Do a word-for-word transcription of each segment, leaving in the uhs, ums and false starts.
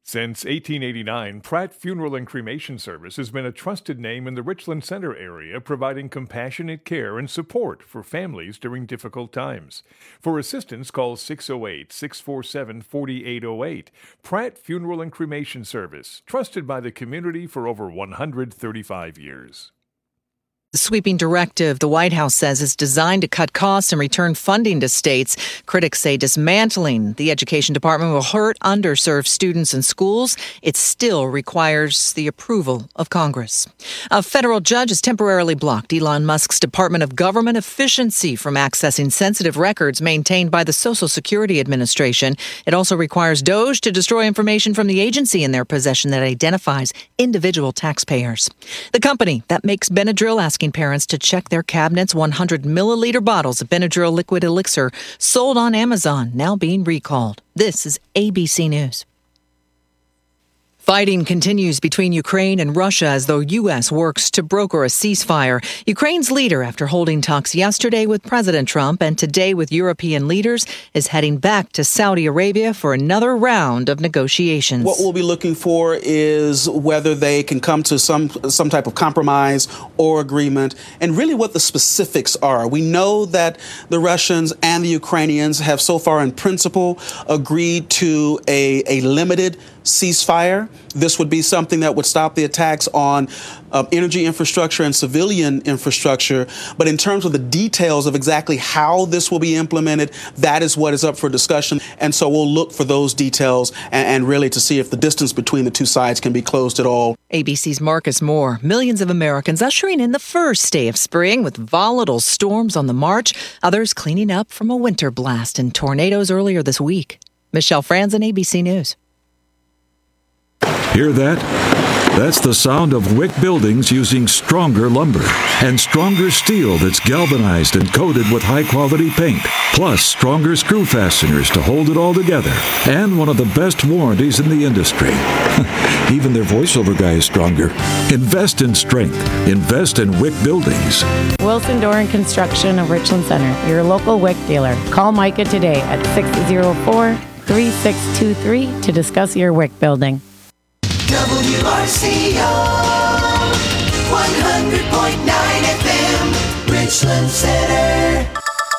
Since eighteen eighty-nine, Pratt Funeral and Cremation Service has been a trusted name in the Richland Center area, providing compassionate care and support for families during difficult times. For assistance, call six oh eight, six four seven, four eight oh eight. Pratt Funeral and Cremation Service, trusted by the community for over one hundred thirty-five years. The sweeping directive the White House says is designed to cut costs and return funding to states. Critics say dismantling the Education Department will hurt underserved students and schools. It still requires the approval of Congress. A federal judge has temporarily blocked Elon Musk's Department of Government Efficiency from accessing sensitive records maintained by the Social Security Administration. It also requires DOJ to destroy information from the agency in their possession that identifies individual taxpayers. The company that makes Benadryl asking parents to check their cabinet's one hundred milliliter bottles of Benadryl liquid elixir sold on Amazon, now being recalled. This is A B C News. Fighting continues between Ukraine and Russia as the U S works to broker a ceasefire. Ukraine's leader, after holding talks yesterday with President Trump and today with European leaders, is heading back to Saudi Arabia for another round of negotiations. What we'll be looking for is whether they can come to some some type of compromise or agreement, and really what the specifics are. We know that the Russians and the Ukrainians have so far in principle agreed to a, a limited ceasefire. This would be something that would stop the attacks on uh, energy infrastructure and civilian infrastructure. But in terms of the details of exactly how this will be implemented, that is what is up for discussion. And so we'll look for those details and, and really to see if the distance between the two sides can be closed at all. A B C's Marcus Moore. Millions of Americans ushering in the first day of spring with volatile storms on the march. Others cleaning up from a winter blast and tornadoes earlier this week. Michelle Franzen, A B C News. Hear that? That's the sound of Wick Buildings using stronger lumber and stronger steel that's galvanized and coated with high-quality paint, plus stronger screw fasteners to hold it all together, and one of the best warranties in the industry. Even their voiceover guy is stronger. Invest in strength. Invest in Wick Buildings. Wilson Door and Construction of Richland Center, your local Wick dealer. Call Micah today at six oh four, three six two three to discuss your Wick building. W R C O one hundred point nine F M Richland Center.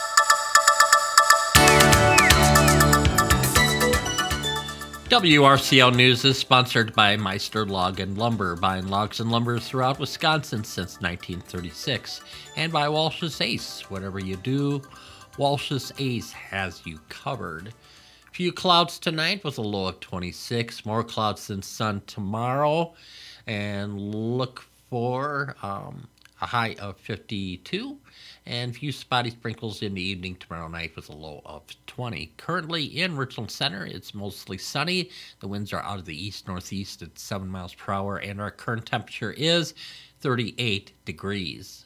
W R C O News is sponsored by Meister Log and Lumber, buying logs and lumber throughout Wisconsin since nineteen thirty-six, and by Walsh's Ace. Whatever you do, Walsh's Ace has you covered. Few clouds tonight with a low of twenty-six. More clouds than sun tomorrow. And look for um, a high of fifty-two. And few spotty sprinkles in the evening tomorrow night with a low of twenty. Currently in Richland Center, it's mostly sunny. The winds are out of the east-northeast at seven miles per hour. And our current temperature is thirty-eight degrees.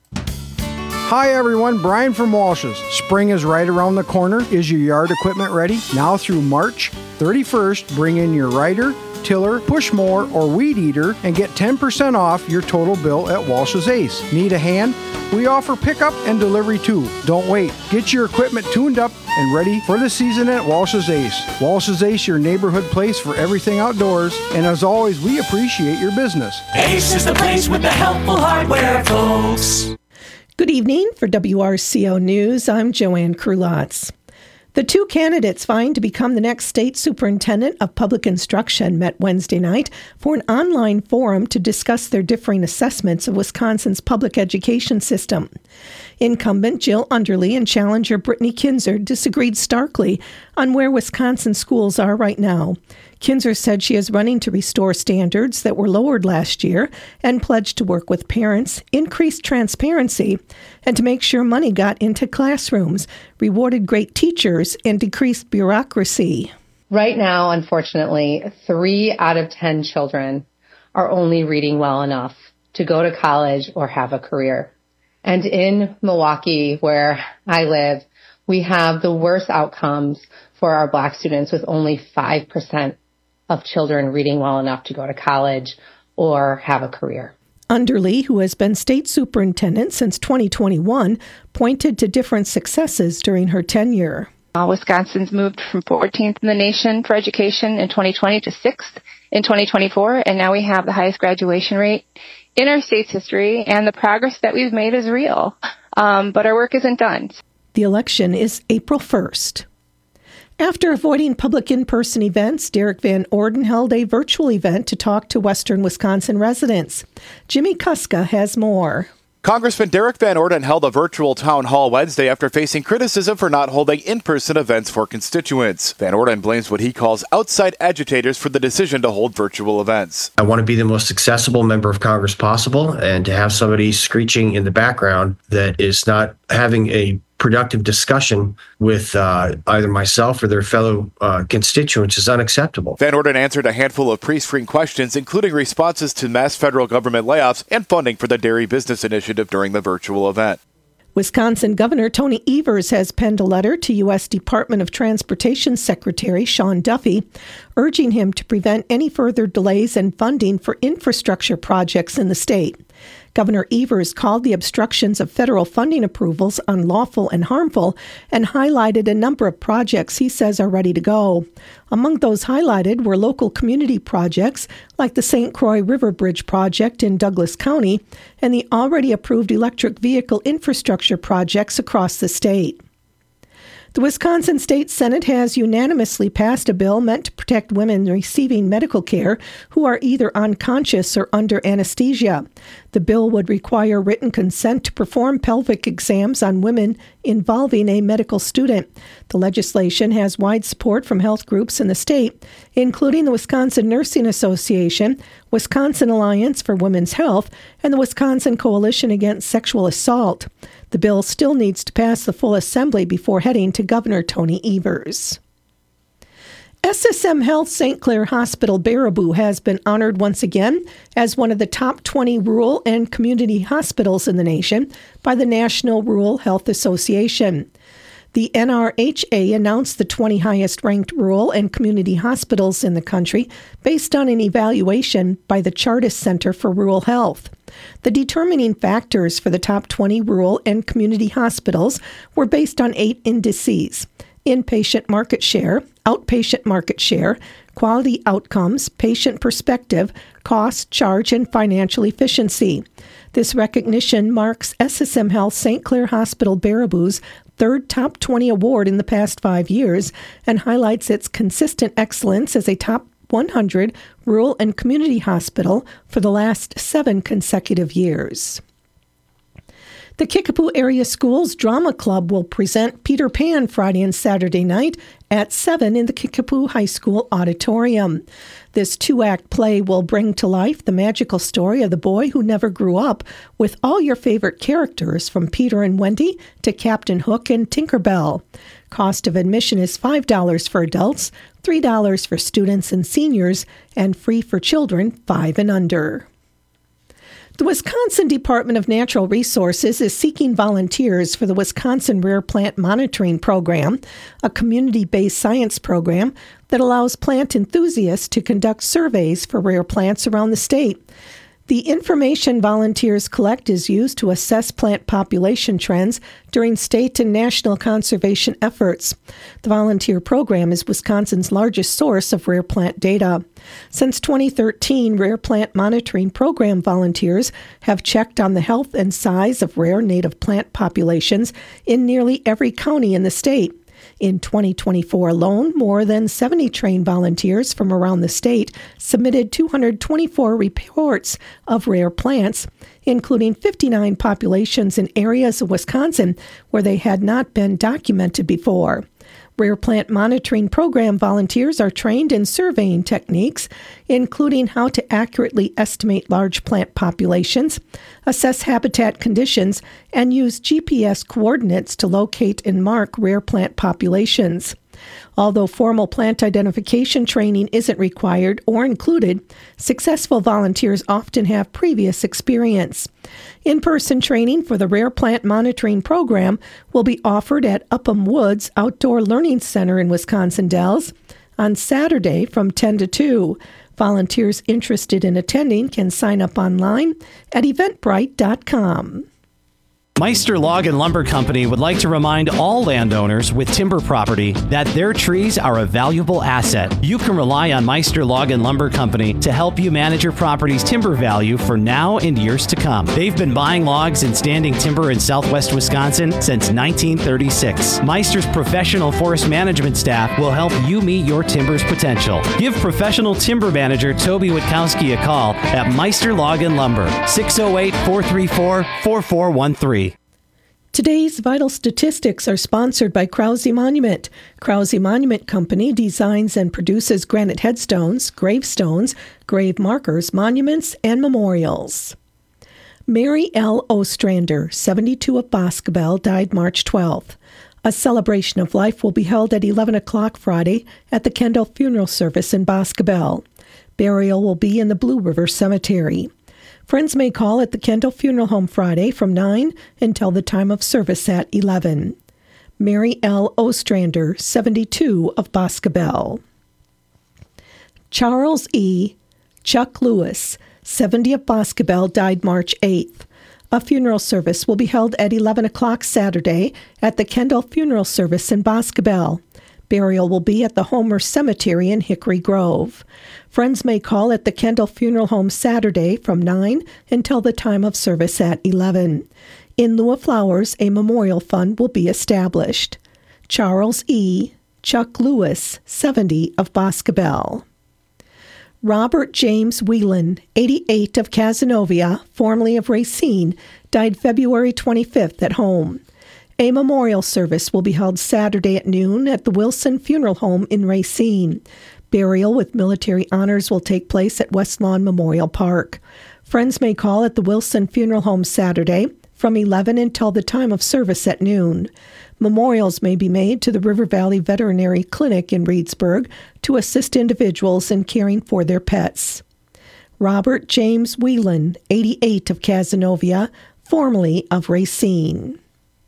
Hi everyone, Brian from Walsh's. Spring is right around the corner. Is your yard equipment ready? Now through March thirty-first, bring in your rider, tiller, push mower, or weed eater and get ten percent off your total bill at Walsh's Ace. Need a hand? We offer pickup and delivery too. Don't wait. Get your equipment tuned up and ready for the season at Walsh's Ace. Walsh's Ace, your neighborhood place for everything outdoors. And as always, we appreciate your business. Ace is the place with the helpful hardware, folks. Good evening. For W R C O News, I'm Joanne Krulotz. The two candidates vying to become the next state superintendent of public instruction met Wednesday night for an online forum to discuss their differing assessments of Wisconsin's public education system. Incumbent Jill Underly and challenger Brittany Kinzer disagreed starkly on where Wisconsin schools are right now. Kinzer said she is running to restore standards that were lowered last year and pledged to work with parents, increase transparency, and to make sure money got into classrooms, rewarded great teachers, and decreased bureaucracy. Right now, unfortunately, three out of ten children are only reading well enough to go to college or have a career. And in Milwaukee, where I live, we have the worst outcomes for our Black students, with only five percent of children reading well enough to go to college or have a career. Underly, who has been state superintendent since twenty twenty-one, pointed to different successes during her tenure. Uh, Wisconsin's moved from fourteenth in the nation for education in twenty twenty to sixth in twenty twenty-four, and now we have the highest graduation rate in our state's history, and the progress that we've made is real. Um, but our work isn't done. The election is April first. After avoiding public in-person events, Derek Van Orden held a virtual event to talk to Western Wisconsin residents. Jimmy Kuska has more. Congressman Derek Van Orden held a virtual town hall Wednesday after facing criticism for not holding in-person events for constituents. Van Orden blames what he calls outside agitators for the decision to hold virtual events. I want to be the most accessible member of Congress possible, and to have somebody screeching in the background that is not having a productive discussion with uh, either myself or their fellow uh, constituents is unacceptable. Van Orden answered a handful of pre-screened questions, including responses to mass federal government layoffs and funding for the Dairy Business Initiative during the virtual event. Wisconsin Governor Tony Evers has penned a letter to U S Department of Transportation Secretary Sean Duffy, urging him to prevent any further delays in funding for infrastructure projects in the state. Governor Evers called the obstructions of federal funding approvals unlawful and harmful and highlighted a number of projects he says are ready to go. Among those highlighted were local community projects like the Saint Croix River Bridge project in Douglas County and the already approved electric vehicle infrastructure projects across the state. The Wisconsin State Senate has unanimously passed a bill meant to protect women receiving medical care who are either unconscious or under anesthesia. The bill would require written consent to perform pelvic exams on women involving a medical student. The legislation has wide support from health groups in the state, including the Wisconsin Nursing Association, Wisconsin Alliance for Women's Health, and the Wisconsin Coalition Against Sexual Assault. The bill still needs to pass the full assembly before heading to Governor Tony Evers. S S M Health Saint Clair Hospital Baraboo has been honored once again as one of the top twenty rural and community hospitals in the nation by the National Rural Health Association. The N R H A announced the twenty highest-ranked rural and community hospitals in the country based on an evaluation by the Chartis Center for Rural Health. The determining factors for the top twenty rural and community hospitals were based on eight indices: inpatient market share, outpatient market share, quality outcomes, patient perspective, cost, charge, and financial efficiency. This recognition marks S S M Health Saint Clair Hospital Baraboo's third top twenty award in the past five years and highlights its consistent excellence as a top one hundred rural and community hospital for the last seven consecutive years. The Kickapoo Area Schools Drama Club will present Peter Pan Friday and Saturday night at seven in the Kickapoo High School auditorium. This two-act play will bring to life the magical story of the boy who never grew up, with all your favorite characters from Peter and Wendy to Captain Hook and Tinkerbell. Cost of admission is five dollars for adults, three dollars for students and seniors, and free for children five and under. The Wisconsin Department of Natural Resources is seeking volunteers for the Wisconsin Rare Plant Monitoring Program, a community-based science program that allows plant enthusiasts to conduct surveys for rare plants around the state. The information volunteers collect is used to assess plant population trends during state and national conservation efforts. The volunteer program is Wisconsin's largest source of rare plant data. Since twenty thirteen, Rare Plant Monitoring Program volunteers have checked on the health and size of rare native plant populations in nearly every county in the state. In twenty twenty-four alone, more than seventy trained volunteers from around the state submitted two hundred twenty-four reports of rare plants, including fifty-nine populations in areas of Wisconsin where they had not been documented before. Rare Plant Monitoring Program volunteers are trained in surveying techniques, including how to accurately estimate large plant populations, assess habitat conditions, and use G P S coordinates to locate and mark rare plant populations. Although formal plant identification training isn't required or included, successful volunteers often have previous experience. In-person training for the Rare Plant Monitoring Program will be offered at Upham Woods Outdoor Learning Center in Wisconsin Dells on Saturday from ten to two. Volunteers interested in attending can sign up online at eventbrite dot com. Meister Log and Lumber Company would like to remind all landowners with timber property that their trees are a valuable asset. You can rely on Meister Log and Lumber Company to help you manage your property's timber value for now and years to come. They've been buying logs and standing timber in southwest Wisconsin since nineteen thirty-six. Meister's professional forest management staff will help you meet your timber's potential. Give professional timber manager Toby Witkowski a call at Meister Log and Lumber, six oh eight, four three four, four four one three. Today's vital statistics are sponsored by Krause Monument. Krause Monument Company designs and produces granite headstones, gravestones, grave markers, monuments, and memorials. Mary L. Ostrander, seventy-two of Boscobel, died March twelfth. A celebration of life will be held at eleven o'clock Friday at the Kendall Funeral Service in Boscobel. Burial will be in the Blue River Cemetery. Friends may call at the Kendall Funeral Home Friday from nine until the time of service at eleven. Mary L. Ostrander, seventy-two of Boscobel. Charles E. Chuck Lewis, seventy of Boscobel, died March eighth. A funeral service will be held at eleven o'clock Saturday at the Kendall Funeral Service in Boscobel. Burial will be at the Homer Cemetery in Hickory Grove. Friends may call at the Kendall Funeral Home Saturday from nine until the time of service at eleven. In lieu of flowers, a memorial fund will be established. Charles E. Chuck Lewis, seventy of Boscobel. Robert James Whelan, eighty-eight of Cazenovia, formerly of Racine, died February twenty-fifth at home. A memorial service will be held Saturday at noon at the Wilson Funeral Home in Racine. Burial with military honors will take place at West Lawn Memorial Park. Friends may call at the Wilson Funeral Home Saturday from eleven until the time of service at noon. Memorials may be made to the River Valley Veterinary Clinic in Reedsburg to assist individuals in caring for their pets. Robert James Whelan, eighty-eight of Cazenovia, formerly of Racine.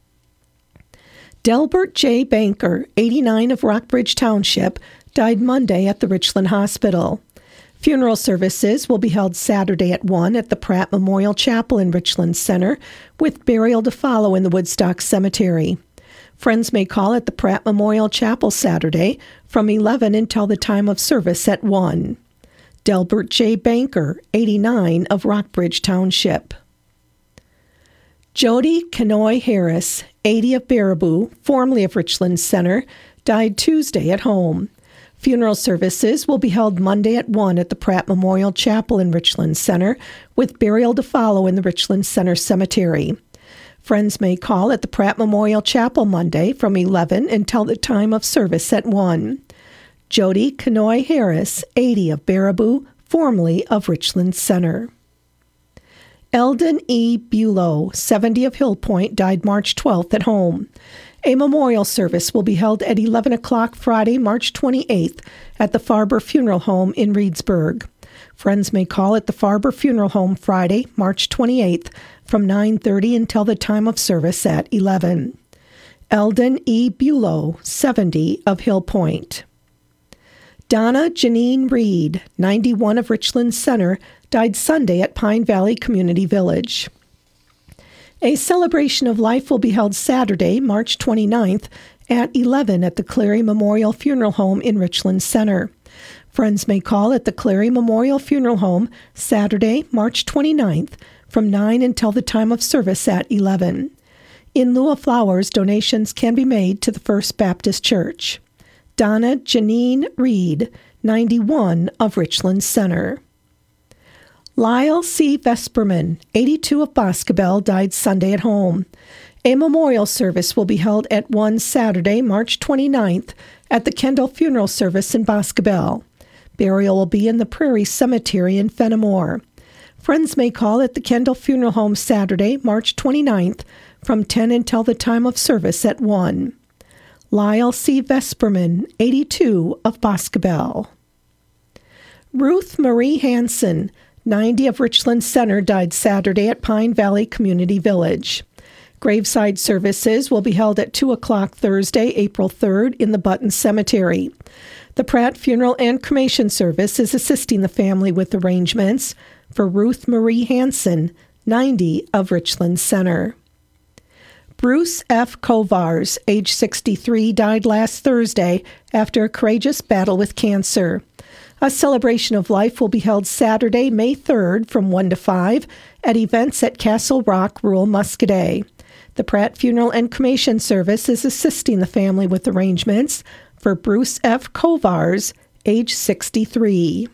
Delbert J. Banker, eighty-nine of Rockbridge Township, died Monday at the Richland Hospital. Funeral services will be held Saturday at one at the Pratt Memorial Chapel in Richland Center, with burial to follow in the Woodstock Cemetery. Friends may call at the Pratt Memorial Chapel Saturday from eleven until the time of service at one. Delbert J. Banker, eighty-nine of Rockbridge Township. Jody Kenoy Harris, eighty of Baraboo, formerly of Richland Center, died Tuesday at home. Funeral services will be held Monday at one at the Pratt Memorial Chapel in Richland Center, with burial to follow in the Richland Center Cemetery. Friends may call at the Pratt Memorial Chapel Monday from eleven until the time of service at one. Jody Kenoy Harris, eighty of Baraboo, formerly of Richland Center. Eldon E. Bulow, seventy of Hill Point, died March twelfth at home. A memorial service will be held at eleven o'clock Friday, March twenty-eighth, at the Farber Funeral Home in Reedsburg. Friends may call at the Farber Funeral Home Friday, March twenty-eighth, from nine thirty until the time of service at eleven. Eldon E. Bulow, seventy of Hill Point. Donna Janine Reed, ninety-one of Richland Center, died Sunday at Pine Valley Community Village. A celebration of life will be held Saturday, March twenty-ninth, at eleven at the Clary Memorial Funeral Home in Richland Center. Friends may call at the Clary Memorial Funeral Home Saturday, March twenty-ninth, from nine until the time of service at eleven. In lieu of flowers, donations can be made to the First Baptist Church. Donna Janine Reed, ninety-one of Richland Center. Lyle C. Vesperman, eighty-two of Boscobel, died Sunday at home. A memorial service will be held at one Saturday, March twenty-ninth, at the Kendall Funeral Service in Boscobel. Burial will be in the Prairie Cemetery in Fenimore. Friends may call at the Kendall Funeral Home Saturday, March twenty-ninth, from ten until the time of service at one. Lyle C. Vesperman, eighty-two of Boscobel. Ruth Marie Hansen, ninety of Richland Center, died Saturday at Pine Valley Community Village. Graveside services will be held at two o'clock Thursday, April third, in the Button Cemetery. The Pratt Funeral and Cremation Service is assisting the family with arrangements for Ruth Marie Hansen, ninety of Richland Center. Bruce F. Kovars, age sixty-three, died last Thursday after a courageous battle with cancer. A celebration of life will be held Saturday, May third from one to five at events at Castle Rock, rural Muscadet. The Pratt Funeral and Cremation Service is assisting the family with arrangements for Bruce F. Kovars, age sixty-three.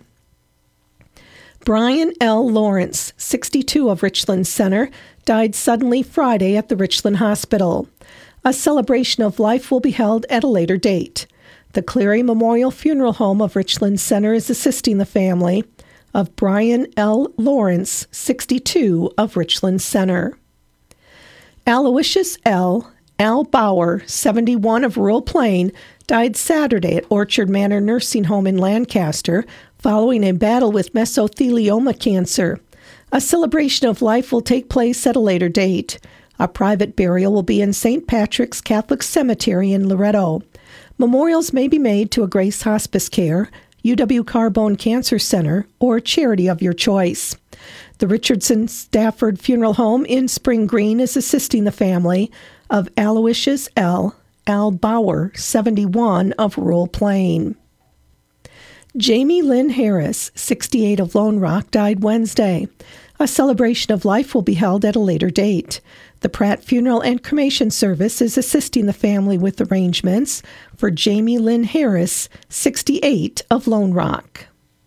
Brian L. Lawrence, sixty-two, of Richland Center, died suddenly Friday at the Richland Hospital. A celebration of life will be held at a later date. The Cleary Memorial Funeral Home of Richland Center is assisting the family of Brian L. Lawrence, sixty-two, of Richland Center. Aloysius L. Al Bauer, seventy-one, of Rural Plain, died Saturday at Orchard Manor Nursing Home in Lancaster following a battle with mesothelioma cancer. A celebration of life will take place at a later date. A private burial will be in Saint Patrick's Catholic Cemetery in Loretto. Memorials may be made to a Grace Hospice Care, U W Carbone Cancer Center, or charity of your choice. The Richardson Stafford Funeral Home in Spring Green is assisting the family of Aloysius L. Al Bauer, seventy-one, of Rural Plain. Jamie Lynn Harris, sixty-eight, of Lone Rock, died Wednesday. A celebration of life will be held at a later date. The Pratt Funeral and Cremation Service is assisting the family with arrangements for Jamie Lynn Harris, sixty-eight, of Lone Rock.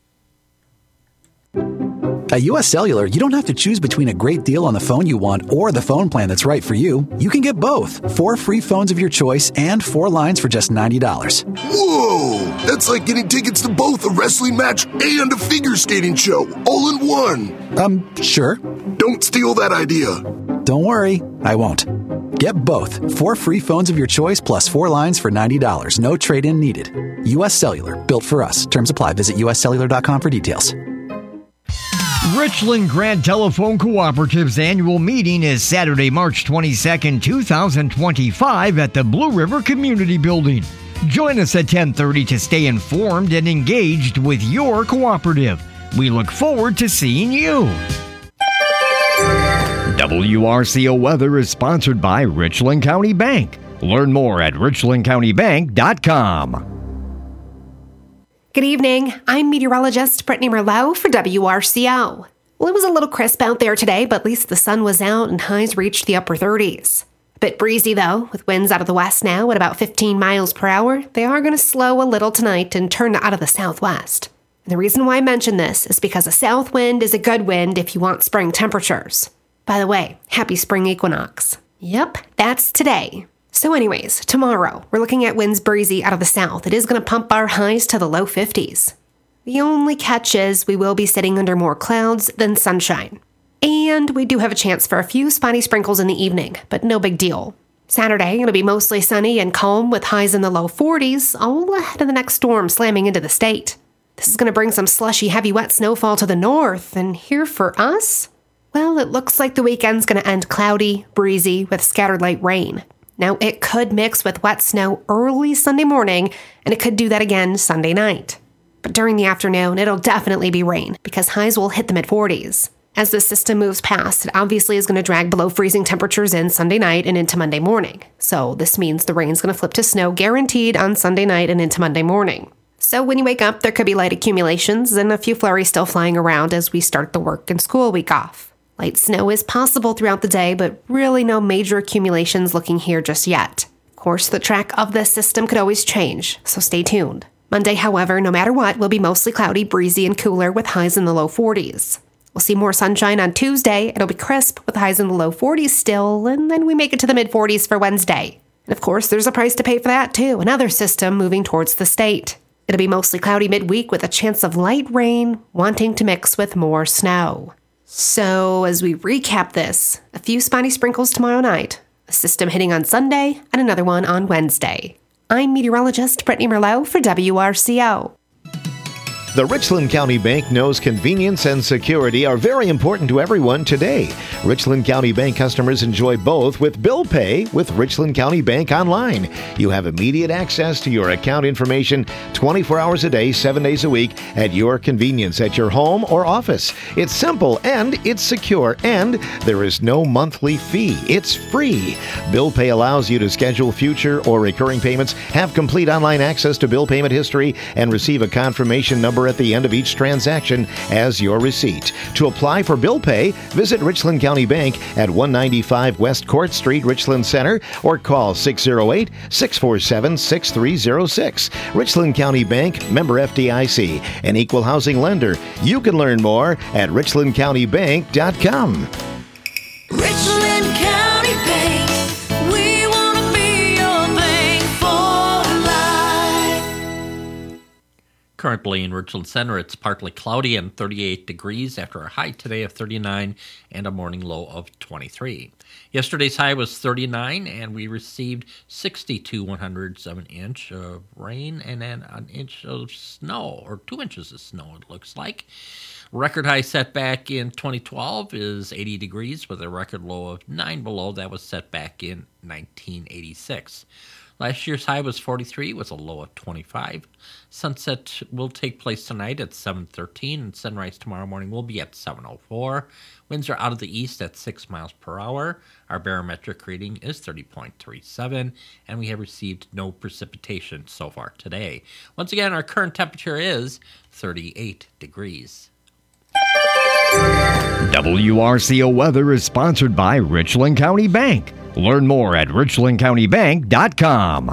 At U S Cellular, you don't have to choose between a great deal on the phone you want or the phone plan that's right for you. You can get both. Four free phones of your choice and four lines for just ninety dollars. Whoa! That's like getting tickets to both a wrestling match and a figure skating show, all in one. Um, sure. Don't steal that idea. Don't worry, I won't. Get both. Four free phones of your choice plus four lines for ninety dollars. No trade-in needed. U S Cellular, built for us. Terms apply. Visit U S cellular dot com for details. Richland Grant Telephone Cooperative's annual meeting is Saturday, March twenty-second, two thousand twenty-five at the Blue River Community Building. Join us at ten thirty to stay informed and engaged with your cooperative. We look forward to seeing you. W R C O Weather is sponsored by Richland County Bank. Learn more at richland county bank dot com. Good evening. I'm meteorologist Brittany Merlot for W R C O. Well, it was a little crisp out there today, but at least the sun was out and highs reached the upper thirties. A bit breezy, though, with winds out of the west now at about fifteen miles per hour. They are going to slow a little tonight and turn out of the southwest. And the reason why I mention this is because a south wind is a good wind if you want spring temperatures. By the way, happy spring equinox. Yep, that's today. So anyways, tomorrow, we're looking at winds breezy out of the south. It is going to pump our highs to the low fifties. The only catch is we will be sitting under more clouds than sunshine. And we do have a chance for a few spotty sprinkles in the evening, but no big deal. Saturday, it'll be mostly sunny and calm with highs in the low forties, all ahead of the next storm slamming into the state. This is going to bring some slushy, heavy, wet snowfall to the north, and here for us? Well, it looks like the weekend's going to end cloudy, breezy, with scattered light rain. Now, it could mix with wet snow early Sunday morning, and it could do that again Sunday night. But during the afternoon, it'll definitely be rain, because highs will hit the mid-forties. As the system moves past, it obviously is going to drag below freezing temperatures in Sunday night and into Monday morning. So this means the rain's going to flip to snow guaranteed on Sunday night and into Monday morning. So when you wake up, there could be light accumulations and a few flurries still flying around as we start the work and school week off. Light snow is possible throughout the day, but really no major accumulations looking here just yet. Of course, the track of this system could always change, so stay tuned. Monday, however, no matter what, will be mostly cloudy, breezy, and cooler with highs in the low forties. We'll see more sunshine on Tuesday. It'll be crisp with highs in the low forties still, and then we make it to the mid-forties for Wednesday. And of course, there's a price to pay for that too, another system moving towards the state. It'll be mostly cloudy midweek with a chance of light rain, wanting to mix with more snow. So, as we recap this, a few spotty sprinkles tomorrow night, a system hitting on Sunday, and another one on Wednesday. I'm meteorologist Brittany Merlot for W R C O. The Richland County Bank knows convenience and security are very important to everyone today. Richland County Bank customers enjoy both with Bill Pay with Richland County Bank Online. You have immediate access to your account information twenty-four hours a day, seven days a week at your convenience at your home or office. It's simple and it's secure, and there is no monthly fee. It's free. Bill Pay allows you to schedule future or recurring payments, have complete online access to bill payment history, and receive a confirmation number at the end of each transaction as your receipt. To apply for Bill Pay, visit Richland County Bank at one ninety-five West Court Street, Richland Center, or call six oh eight, six four seven, six three oh six. Richland County Bank, member F D I C, an equal housing lender. You can learn more at richland county bank dot com. Richland County Bank, we want to be your bank for life. Currently in Richland Center, it's partly cloudy and thirty-eight degrees after a high today of thirty-nine and a morning low of twenty-three. Yesterday's high was thirty-nine, and we received sixty-two one hundredths of an inch of rain and then an inch of snow, or two inches of snow, it looks like. Record high set back in twenty twelve is eighty degrees with a record low of nine below. That was set back in nineteen eighty-six. Last year's high was forty-three with a low of twenty-five. Sunset will take place tonight at seven thirteen, and sunrise tomorrow morning will be at seven oh four. Winds are out of the east at six miles per hour. Our barometric reading is thirty point three seven, and we have received no precipitation so far today. Once again, our current temperature is thirty-eight degrees. W R C O Weather is sponsored by Richland County Bank. Learn more at richland county bank dot com.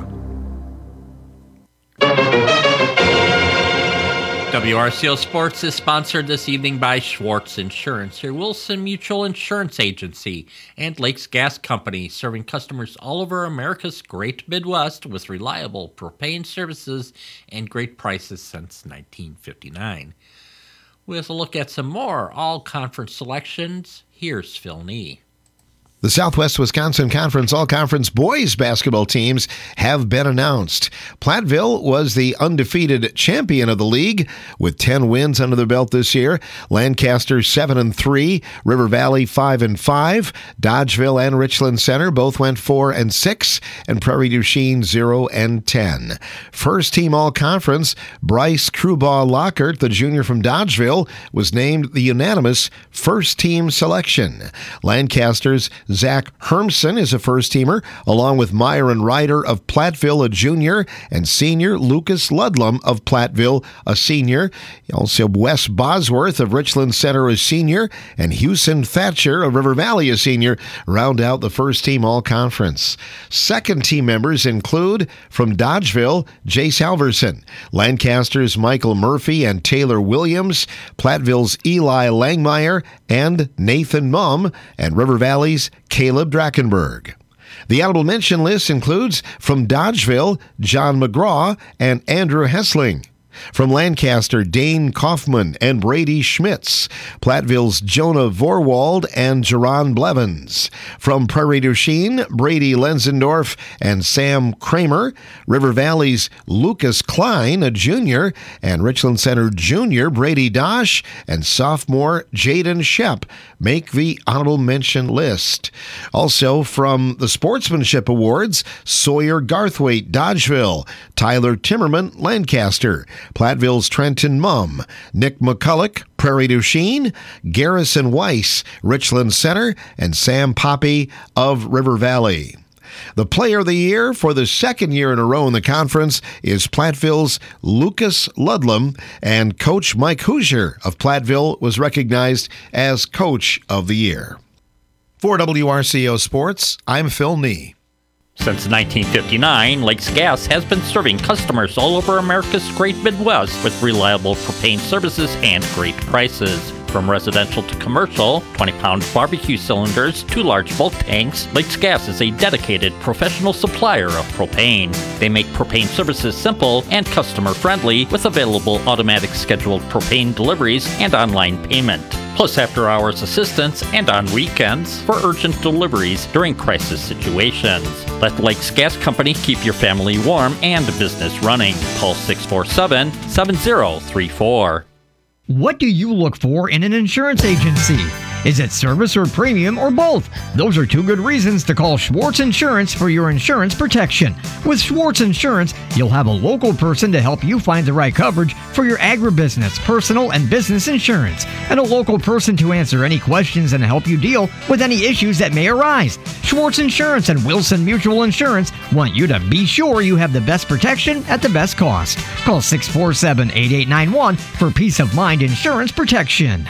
W R C O Sports is sponsored this evening by Schwartz Insurance, your Wilson Mutual Insurance Agency, and Lakes Gas Company, serving customers all over America's great Midwest with reliable propane services and great prices since nineteen fifty-nine. With a look at some more all-conference selections, here's Phil Nee. The Southwest Wisconsin Conference All-Conference boys basketball teams have been announced. Platteville was the undefeated champion of the league with ten wins under their belt this year. Lancaster seven and three, River Valley five and five, Dodgeville and Richland Center both went four and six, and Prairie du Chien zero and ten. First team All-Conference, Bryce Crewbaugh Lockhart, the junior from Dodgeville, was named the unanimous first team selection. Lancaster's Zach Hermson is a first-teamer, along with Myron Ryder of Platteville, a junior, and senior Lucas Ludlam of Platteville, a senior. Also, Wes Bosworth of Richland Center, a senior, and Houston Thatcher of River Valley, a senior, round out the first-team All-Conference. Second-team members include, from Dodgeville, Jace Halverson, Lancaster's Michael Murphy and Taylor Williams, Platteville's Eli Langmeyer and Nathan Mumm, and River Valley's Caleb Drachenberg. The honorable mention list includes from Dodgeville, John McGraw and Andrew Hessling. From Lancaster, Dane Kaufman and Brady Schmitz. Platteville's Jonah Vorwald and Jerron Blevins. From Prairie du Chien, Brady Lenzendorf and Sam Kramer. River Valley's Lucas Klein, a junior, and Richland Center junior Brady Dosh and sophomore Jaden Shep make the honorable mention list. Also from the Sportsmanship Awards, Sawyer Garthwaite, Dodgeville, Tyler Timmerman, Lancaster, Platteville's Trenton Mumm, Nick McCulloch, Prairie du Chien, Garrison Weiss, Richland Center, and Sam Poppy of River Valley. The Player of the Year for the second year in a row in the conference is Platteville's Lucas Ludlam, and Coach Mike Hoosier of Platteville was recognized as Coach of the Year. For W R C O Sports, I'm Phil Nee. Since nineteen fifty-nine, Lakes Gas has been serving customers all over America's great Midwest with reliable propane services and great prices. From residential to commercial, twenty-pound barbecue cylinders to large bulk tanks, Lakes Gas is a dedicated professional supplier of propane. They make propane services simple and customer-friendly with available automatic scheduled propane deliveries and online payment. plus after-hours assistance and on weekends for urgent deliveries during crisis situations. Let Lakes Gas Company keep your family warm and business running. Call six four seven, seven zero three four. What do you look for in an insurance agency? Is it service or premium or both? Those are two good reasons to call Schwartz Insurance for your insurance protection. With Schwartz Insurance, you'll have a local person to help you find the right coverage for your agribusiness, personal, and business insurance, and a local person to answer any questions and help you deal with any issues that may arise. Schwartz Insurance and Wilson Mutual Insurance want you to be sure you have the best protection at the best cost. Call six four seven, eight eight nine one for peace of mind insurance protection.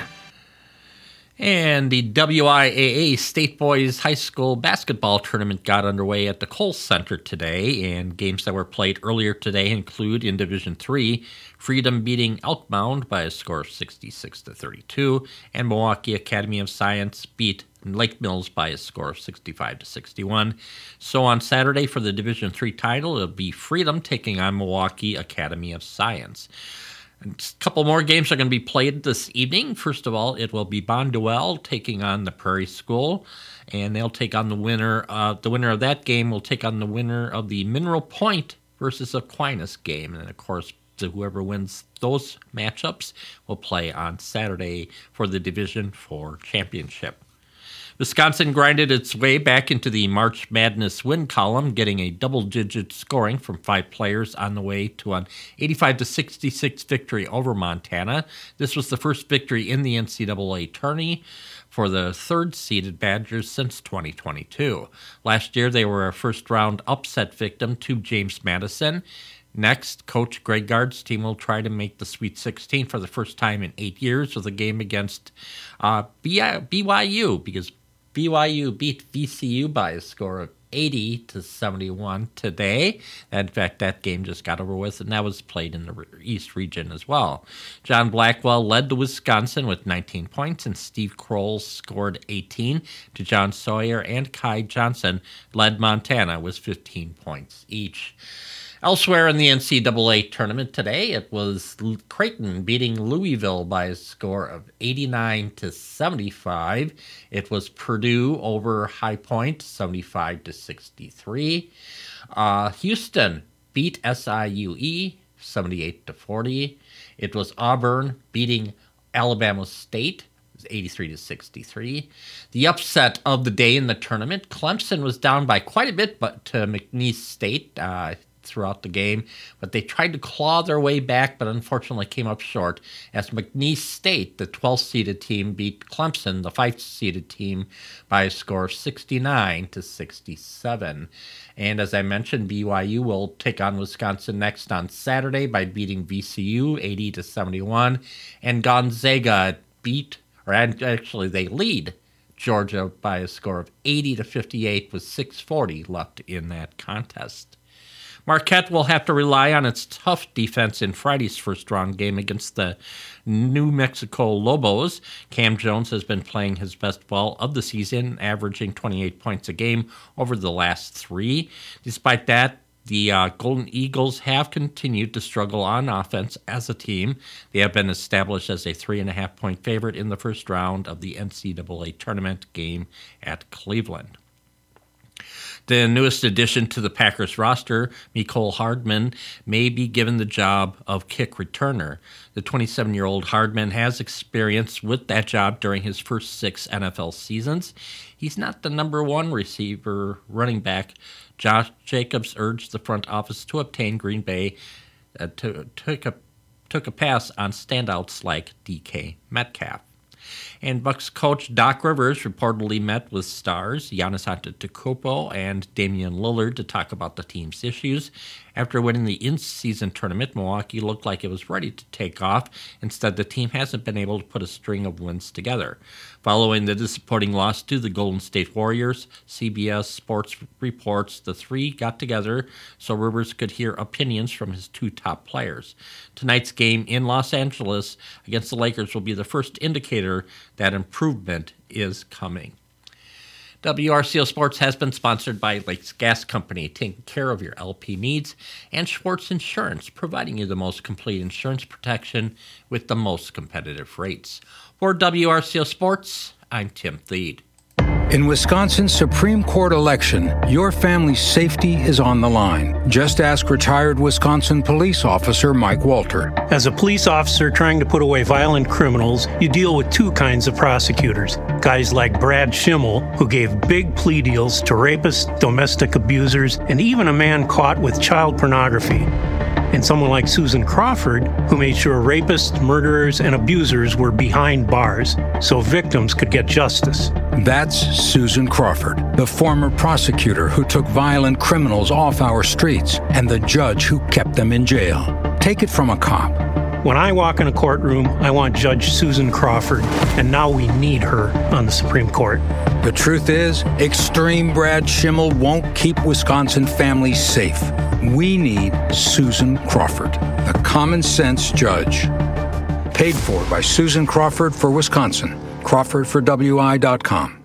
And the W I A A State Boys High School Basketball Tournament got underway at the Kohl Center today, and games that were played earlier today include in Division three, Freedom beating Elk Mound by a score of sixty-six to thirty-two, and Milwaukee Academy of Science beat Lake Mills by a score of sixty-five to sixty-one. So on Saturday for the Division three title, it'll be Freedom taking on Milwaukee Academy of Science. A couple more games are going to be played this evening. First of all, it will be Bonduelle taking on the Prairie School, and they'll take on the winner. Uh, the winner of that game will take on the winner of the Mineral Point versus Aquinas game, and of course, whoever wins those matchups will play on Saturday for the Division four championship. Wisconsin grinded its way back into the March Madness win column, getting a double-digit scoring from five players on the way to an eighty-five to sixty-six victory over Montana. This was the first victory in the N C double A tourney for the third-seeded Badgers since twenty twenty-two. Last year, they were a first-round upset victim to James Madison. Next, Coach Greg Gard's team will try to make the Sweet sixteen for the first time in eight years with a game against uh, B Y U, because B Y U beat V C U by a score of eighty to seventy-one today. In fact, that game just got over with, and that was played in the East region as well. John Blackwell led to Wisconsin with nineteen points, and Steve Kroll scored eighteen. To John Sawyer and Kai Johnson led Montana with fifteen points each. Elsewhere in the N C double A tournament today, it was Creighton beating Louisville by a score of eighty-nine to seventy-five. It was Purdue over High Point, seventy-five to sixty-three. Uh, Houston beat S I U E, seventy-eight to forty. It was Auburn beating Alabama State, eighty-three to sixty-three. The upset of the day in the tournament, Clemson was down by quite a bit, but to McNeese State uh, throughout the game, but they tried to claw their way back, but unfortunately came up short as McNeese State, the twelfth-seeded team, beat Clemson, the fifth-seeded team, by a score of sixty-nine to sixty-seven. And as I mentioned, B Y U will take on Wisconsin next on Saturday by beating V C U eighty to seventy-one, and Gonzaga beat, or actually they lead Georgia by a score of eighty to fifty-eight with six forty left in that contest. Marquette will have to rely on its tough defense in Friday's first-round game against the New Mexico Lobos. Cam Jones has been playing his best ball of the season, averaging twenty-eight points a game over the last three. Despite that, the uh, Golden Eagles have continued to struggle on offense as a team. They have been established as a three-and-a-half-point favorite in the first round of the N C double A tournament game at Cleveland. The newest addition to the Packers roster, Mecole Hardman, may be given the job of kick returner. The twenty-seven-year-old Hardman has experience with that job during his first six N F L seasons. He's not the number one receiver running back. Josh Jacobs urged the front office to obtain Green Bay, uh, to, took, a, took a pass on standouts like D K Metcalf. And Bucks coach Doc Rivers reportedly met with stars Giannis Antetokounmpo and Damian Lillard to talk about the team's issues. After winning the in-season tournament, Milwaukee looked like it was ready to take off. Instead, the team hasn't been able to put a string of wins together. Following the disappointing loss to the Golden State Warriors, C B S Sports reports the three got together so Rivers could hear opinions from his two top players. Tonight's game in Los Angeles against the Lakers will be the first indicator that improvement is coming. W R C O Sports has been sponsored by Lakes Gas Company, taking care of your L P needs, and Schwartz Insurance, providing you the most complete insurance protection with the most competitive rates. For W R C O Sports, I'm Tim Thede. In Wisconsin's Supreme Court election, your family's safety is on the line. Just ask retired Wisconsin police officer Mike Walter. As a police officer trying to put away violent criminals, you deal with two kinds of prosecutors. Guys like Brad Schimmel, who gave big plea deals to rapists, domestic abusers, and even a man caught with child pornography. And someone like Susan Crawford, who made sure rapists, murderers, and abusers were behind bars so victims could get justice. That's Susan Crawford, the former prosecutor who took violent criminals off our streets and the judge who kept them in jail. Take it from a cop. When I walk in a courtroom, I want Judge Susan Crawford, and now we need her on the Supreme Court. The truth is, extreme Brad Schimmel won't keep Wisconsin families safe. We need Susan Crawford, the common sense judge. Paid for by Susan Crawford for Wisconsin. Crawford for W I dot com.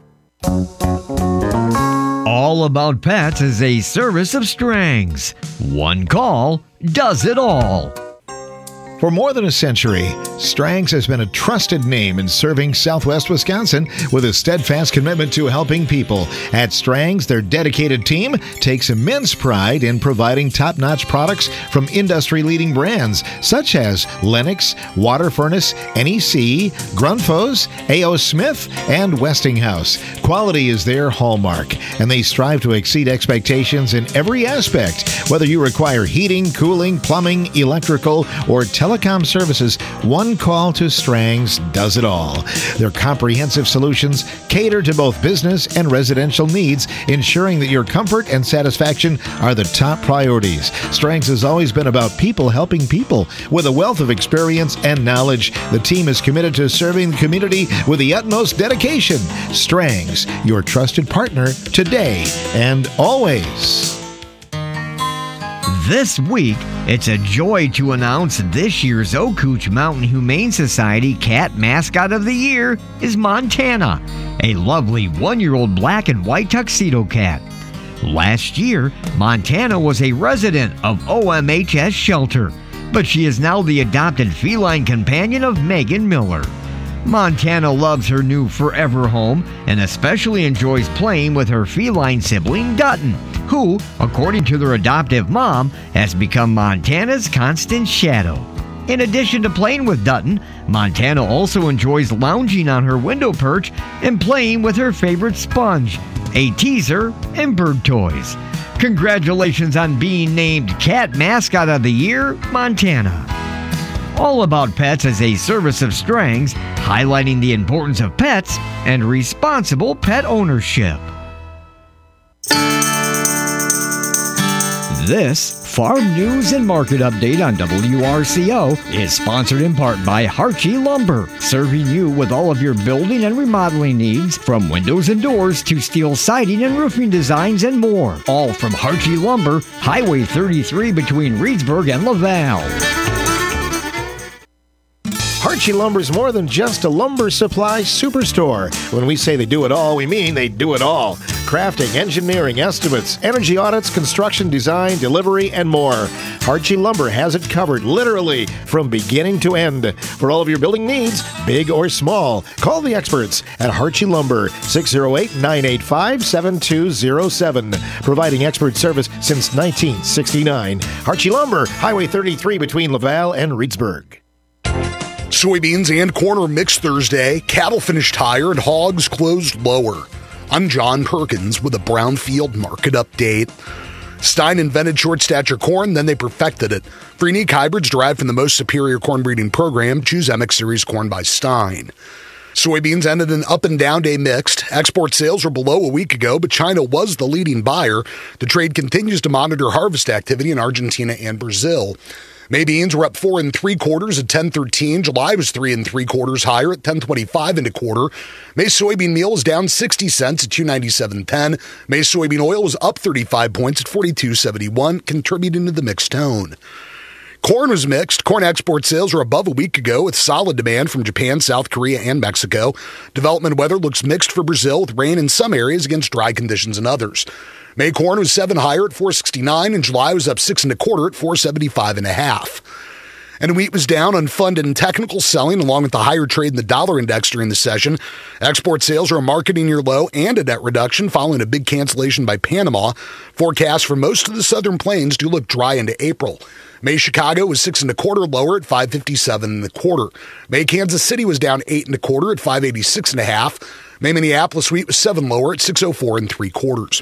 All About Pets is a service of Strang's. One call does it all. For more than a century, Strang's has been a trusted name in serving Southwest Wisconsin with a steadfast commitment to helping people. At Strang's, their dedicated team takes immense pride in providing top-notch products from industry-leading brands such as Lennox, Water Furnace, N E C, Grundfos, A O. Smith, and Westinghouse. Quality is their hallmark, and they strive to exceed expectations in every aspect. Whether you require heating, cooling, plumbing, electrical, or television, telecom services, one call to Strang's does it all. Their comprehensive solutions cater to both business and residential needs, ensuring that your comfort and satisfaction are the top priorities. Strang's has always been about people helping people. With a wealth of experience and knowledge, the team is committed to serving the community with the utmost dedication. Strang's, your trusted partner today and always. This week, it's a joy to announce this year's Ocooch Mountain Humane Society Cat Mascot of the Year is Montana, a lovely one-year-old black and white tuxedo cat. Last year, Montana was a resident of O M H S Shelter, but she is now the adopted feline companion of Megan Miller. Montana loves her new forever home and especially enjoys playing with her feline sibling Dutton, who, according to their adoptive mom, has become Montana's constant shadow. In addition to playing with Dutton, Montana also enjoys lounging on her window perch and playing with her favorite sponge, a teaser, and bird toys. Congratulations on being named Cat Mascot of the Year, Montana. All About Pets is a service of Strang's, highlighting the importance of pets and responsible pet ownership. This Farm News and Market Update on W R C O is sponsored in part by Harchie Lumber, serving you with all of your building and remodeling needs, from windows and doors to steel siding and roofing designs and more. All from Harchie Lumber, Highway thirty-three between Reedsburg and Laval. Harchie Lumber is more than just a lumber supply superstore. When we say they do it all, we mean they do it all. Crafting, engineering, estimates, energy audits, construction design, delivery, and more. Harchie Lumber has it covered, literally, from beginning to end. For all of your building needs, big or small, call the experts at Harchie Lumber, six oh eight, nine eight five, seven two oh seven. Providing expert service since nineteen sixty-nine. Harchie Lumber, Highway thirty-three between Laval and Reedsburg. Soybeans and corn are mixed Thursday. Cattle finished higher and hogs closed lower. I'm John Perkins with a Brownfield market update. Stein invented short stature corn, then they perfected it. For unique hybrids derived from the most superior corn breeding program, choose M X Series corn by Stein. Soybeans ended an up and down day mixed. Export sales were below a week ago, but China was the leading buyer. The trade continues to monitor harvest activity in Argentina and Brazil. May beans were up four and three quarters at ten thirteen. July was three and three quarters higher at ten twenty-five and a quarter. May soybean meal was down sixty cents at two ninety-seven ten. May soybean oil was up thirty-five points at forty-two seventy-one, contributing to the mixed tone. Corn was mixed. Corn export sales were above a week ago with solid demand from Japan, South Korea, and Mexico. Development weather looks mixed for Brazil with rain in some areas against dry conditions in others. May corn was seven higher at four sixty-nine, and July was up six and a quarter at four seventy-five and a half. And wheat was down on funded and technical selling, along with the higher trade in the dollar index during the session. Export sales are a marketing near low and a net reduction following a big cancellation by Panama. Forecasts for most of the southern plains do look dry into April. May Chicago was six and a quarter lower at five fifty-seven and a quarter. May Kansas City was down eight and a quarter at five eighty-six and a half. May Minneapolis wheat was seven lower at six oh four and three quarters.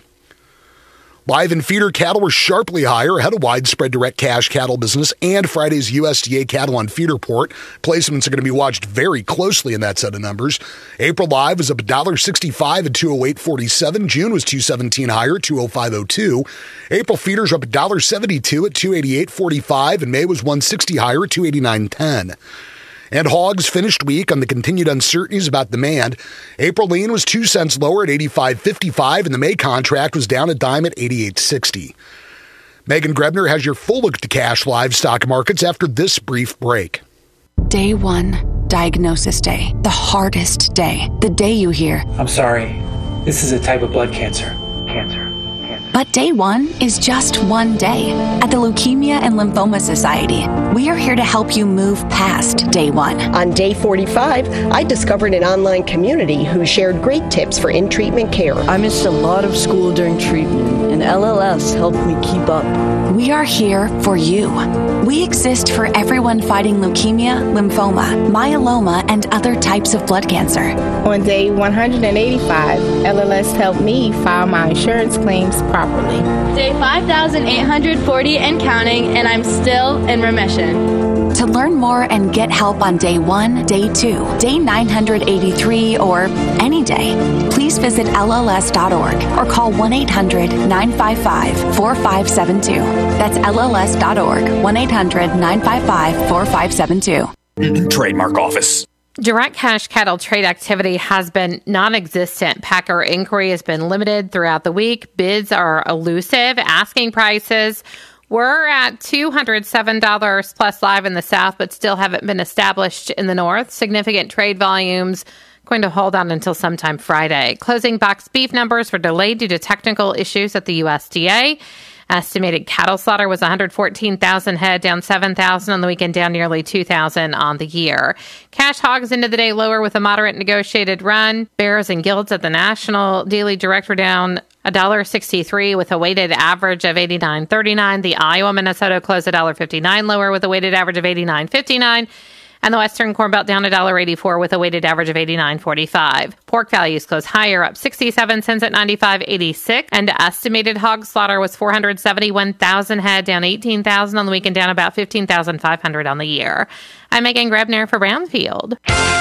Live and feeder cattle were sharply higher ahead of widespread direct cash cattle business and Friday's U S D A cattle on feed report. Placements are going to be watched very closely in that set of numbers. April live was up one dollar sixty-five at two oh eight forty-seven. June was two seventeen higher, two oh five oh two. April feeders are up one dollar seventy-two at two eighty-eight forty-five, and May was one sixty higher at two eighty-nine ten. And hogs finished weak on the continued uncertainties about demand. April lean was two cents lower at eighty-five fifty-five, and the May contract was down a dime at eighty-eight sixty. Megan Grebner has your full look at the cash livestock markets after this brief break. Day one, diagnosis day. The hardest day. The day you hear, I'm sorry, this is a type of blood cancer. Cancer. But day one is just one day. At the Leukemia and Lymphoma Society, we are here to help you move past day one. On day forty-five, I discovered an online community who shared great tips for in-treatment care. I missed a lot of school during treatment, and L L S helped me keep up. We are here for you. We exist for everyone fighting leukemia, lymphoma, myeloma, and other types of blood cancer. On day one hundred eighty-five, L L S helped me file my insurance claims properly. Day five thousand eight hundred forty and counting, and I'm still in remission. To learn more and get help on day one, day two, day nine hundred eighty-three, or any day, please visit L L S dot org or call one eight hundred nine five five four five seven two. That's L L S dot org, one eight hundred nine five five four five seven two. Trademark Office. Direct cash cattle trade activity has been non-existent. Packer inquiry has been limited throughout the week. Bids are elusive. Asking prices were at two hundred seven dollars plus live in the South, but still haven't been established in the North. Significant trade volumes going to hold on until sometime Friday. Closing box beef numbers were delayed due to technical issues at the U S D A. Estimated cattle slaughter was one hundred fourteen thousand head, down seven thousand on the weekend, down nearly two thousand on the year. Cash hogs into the day lower with a moderate negotiated run. Bears and gilts at the National Daily Direct were down one dollar sixty-three with a weighted average of eighty-nine thirty-nine. The Iowa Minnesota closed one dollar fifty-nine lower with a weighted average of eighty-nine fifty-nine. And the Western Corn Belt down one dollar eighty-four with a weighted average of eighty-nine forty-five. Pork values close higher, up sixty-seven cents at ninety-five eighty-six. And estimated hog slaughter was four hundred seventy-one thousand head, down eighteen thousand on the weekend, down about fifteen thousand five hundred on the year. I'm Megan Grebner for Brownfield.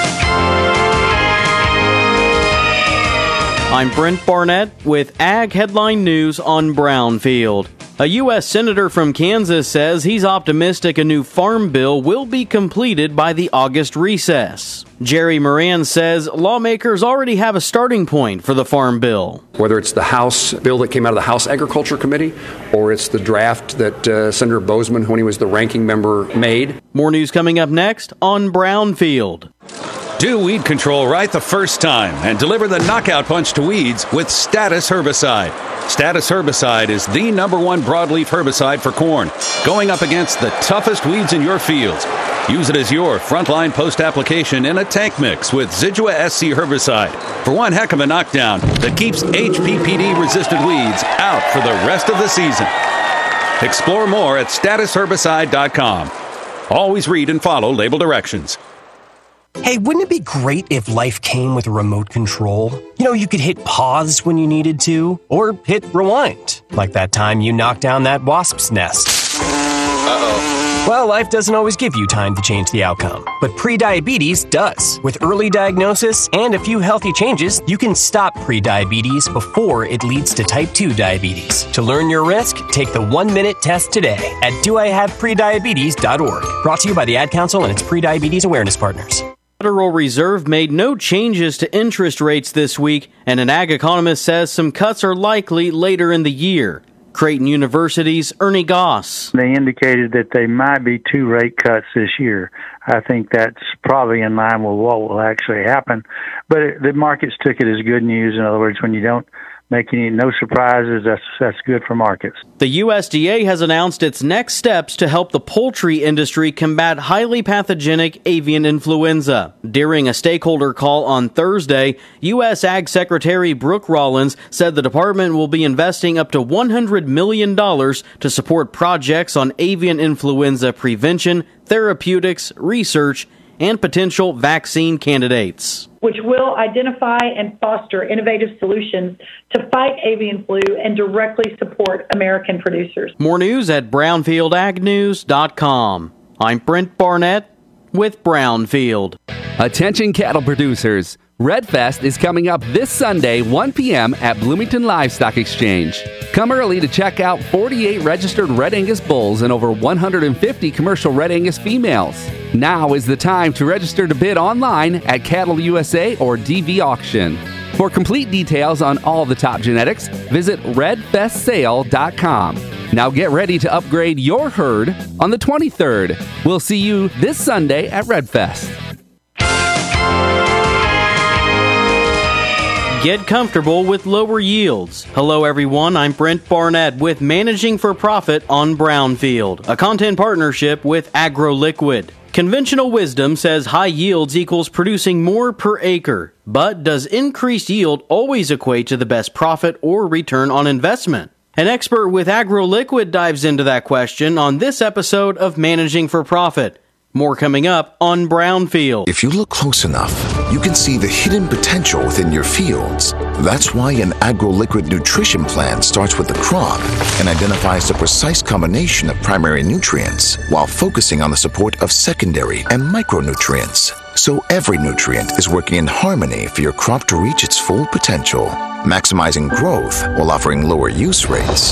I'm Brent Barnett with Ag Headline News on Brownfield. A U S senator from Kansas says he's optimistic a new farm bill will be completed by the August recess. Jerry Moran says lawmakers already have a starting point for the farm bill. Whether it's the House bill that came out of the House Agriculture Committee or it's the draft that uh, Senator Bozeman, when he was the ranking member, made. More news coming up next on Brownfield. Do weed control right the first time and deliver the knockout punch to weeds with Status Herbicide. Status Herbicide is the number one broadleaf herbicide for corn, going up against the toughest weeds in your fields. Use it as your frontline post-application in a tank mix with Zidua S C herbicide for one heck of a knockdown that keeps H P P D-resistant weeds out for the rest of the season. Explore more at status herbicide dot com. Always read and follow label directions. Hey, wouldn't it be great if life came with a remote control? You know, you could hit pause when you needed to, or hit rewind, like that time you knocked down that wasp's nest. Uh-oh. Well, life doesn't always give you time to change the outcome, but prediabetes does. With early diagnosis and a few healthy changes, you can stop prediabetes before it leads to type two diabetes. To learn your risk, take the one-minute test today at do I have prediabetes dot org. Brought to you by the Ad Council and its prediabetes awareness partners. Federal Reserve made no changes to interest rates this week, and an ag economist says some cuts are likely later in the year. Creighton University's Ernie Goss. They indicated that they might be two rate cuts this year. I think that's probably in line with what will actually happen. But it, the markets took it as good news. In other words, when you don't make any no surprises, that's that's good for markets. The U S D A has announced its next steps to help the poultry industry combat highly pathogenic avian influenza. During a stakeholder call on Thursday, U S Ag Secretary Brooke Rollins said the department will be investing up to one hundred million dollars to support projects on avian influenza prevention, therapeutics, research, and potential vaccine candidates, which will identify and foster innovative solutions to fight avian flu and directly support American producers. More news at brownfield ag news dot com. I'm Brent Barnett with Brownfield. Attention cattle producers. Redfest is coming up this Sunday, one p.m. at Bloomington Livestock Exchange. Come early to check out forty-eight registered Red Angus bulls and over one hundred fifty commercial Red Angus females. Now is the time to register to bid online at Cattle U S A or D V Auction. For complete details on all the top genetics, visit red fest sale dot com. Now get ready to upgrade your herd on the twenty-third. We'll see you this Sunday at Redfest. Get comfortable with lower yields. Hello everyone, I'm Brent Barnett with Managing for Profit on Brownfield, a content partnership with AgroLiquid. Conventional wisdom says high yields equals producing more per acre, but does increased yield always equate to the best profit or return on investment? An expert with AgroLiquid dives into that question on this episode of Managing for Profit. More coming up on Brownfield. If you look close enough, you can see the hidden potential within your fields. That's why an AgroLiquid nutrition plan starts with the crop and identifies the precise combination of primary nutrients while focusing on the support of secondary and micronutrients. So every nutrient is working in harmony for your crop to reach its full potential, maximizing growth while offering lower use rates.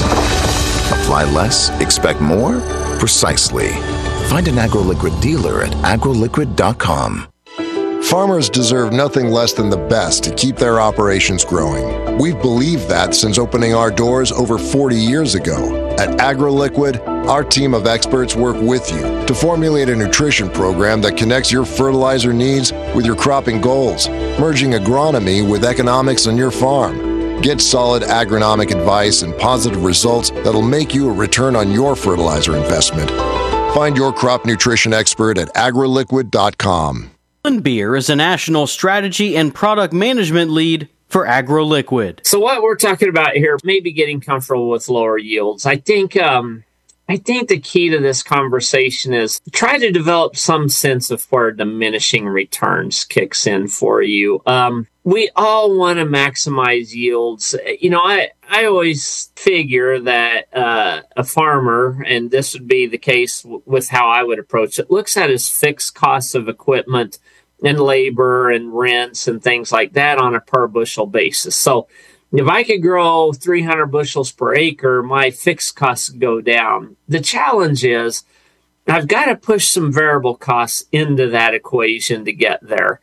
Apply less, expect more? Precisely. Find an AgroLiquid dealer at agro liquid dot com. Farmers deserve nothing less than the best to keep their operations growing. We've believed that since opening our doors over forty years ago. At AgroLiquid, our team of experts work with you to formulate a nutrition program that connects your fertilizer needs with your cropping goals, merging agronomy with economics on your farm. Get solid agronomic advice and positive results that'll make you a return on your fertilizer investment. Find your crop nutrition expert at agro liquid dot com. Beer is a national strategy and product management lead for AgroLiquid. So what we're talking about here, maybe getting comfortable with lower yields. I think um, I think the key to this conversation is try to develop some sense of where diminishing returns kicks in for you. Um, we all want to maximize yields. You know, I, I always figure that uh, a farmer, and this would be the case w- with how I would approach it, looks at his fixed costs of equipment and labor and rents and things like that on a per bushel basis. So if I could grow three hundred bushels per acre, my fixed costs go down. The challenge is I've got to push some variable costs into that equation to get there.